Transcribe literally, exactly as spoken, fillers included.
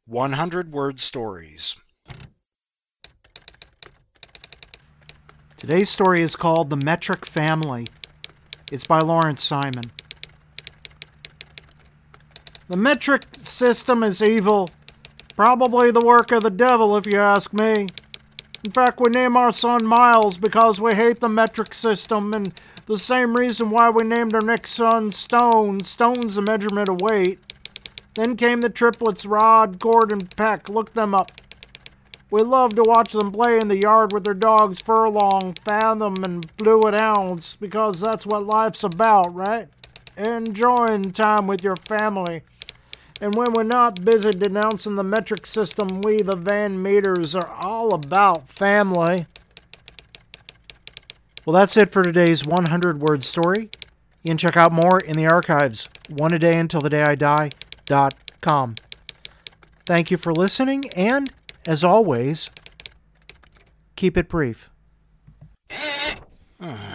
one hundred word stories. Today's story is called The Metric Family. It's by Lawrence Simon. The metric system is evil. Probably the work of the devil, if you ask me. In fact, we name our son Miles because we hate the metric system, and the same reason why we named our next son Stone. Stone's a measurement of weight. Then came the triplets Rod, Cord, and Peck. Look them up. We love to watch them play in the yard with their dogs Furlong, Fathom, and Fluid Hounds, because that's what life's about, right? Enjoying time with your family. And when we're not busy denouncing the metric system, we, the Van Meters, are all about family. Well, that's it for today's one hundred word story. You can check out more in the archives, one a day until the day I die dot com. Thank you for listening, and as always, keep it brief. Uh.